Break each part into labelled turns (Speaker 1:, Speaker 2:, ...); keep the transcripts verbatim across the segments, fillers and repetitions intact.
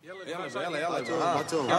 Speaker 1: يلا يلا يلا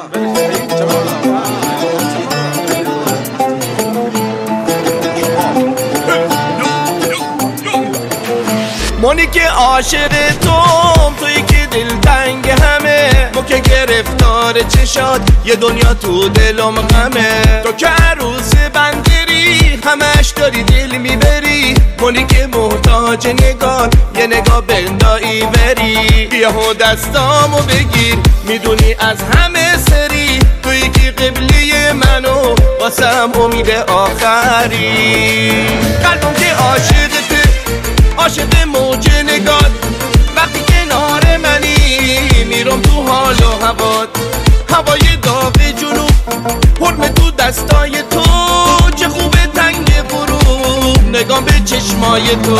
Speaker 2: مونی که عاشق توم، تویی که دلتنگ همه، ما که گرفتار چشات، یه دنیا تو دلم غمه. تو که عروس بندری، همش داری دل میبری، مونی که محتاج نگاه، یه نگاه بندایی بری. بیا دستامو بگیر، میدونی از همه سری، تویی که قبلی منو، واسم امید آخری. قلبم که عاشقته، عاشق موج نگات، وقتی کنار منی میرم تو حال و هوات. هوای داغ جنوب، حرم تو دستای تو، چه خوبه تنگ غروب، نگام به چشمای تو.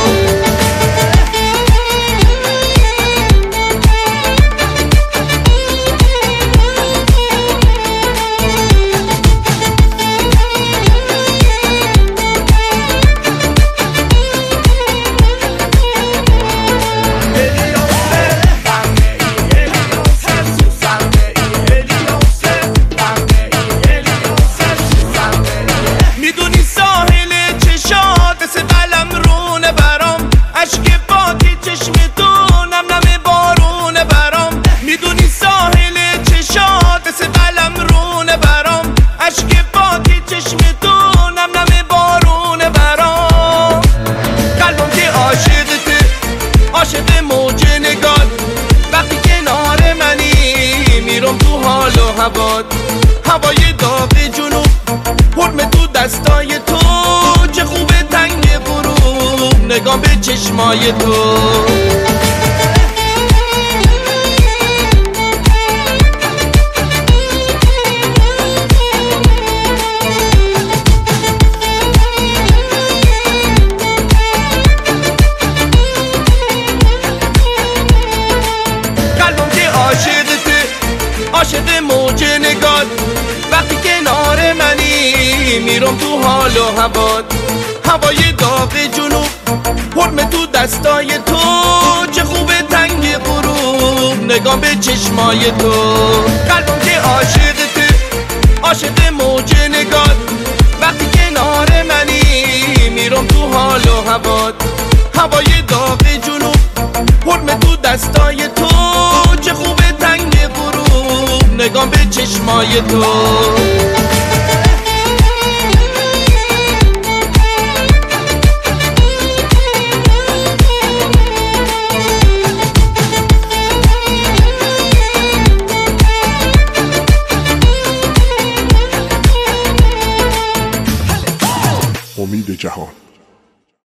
Speaker 2: عاشق موج نگات، وقتی کنار منی میرم تو حال و هوات. هوای داغ جنوب، حرم تو دستای تو، چه خوبه تنگ غروب، نگام به چشمای تو. عاشق موج نگات، وقتی کنار منی میرم تو حال و هوات. هوای داغ جنوب، حرم تو دستای تو، چه خوبه تنگ غروب، نگام به چشمای تو. قلبم که عاشقته، عاشق موج نگات، وقتی کنار منی میرم تو حال و هوات. هوای داغ جنوب، حرم تو دستای تو، چه خوبه تنگ غروب، نگام به چشمای تو.
Speaker 3: امید جهان.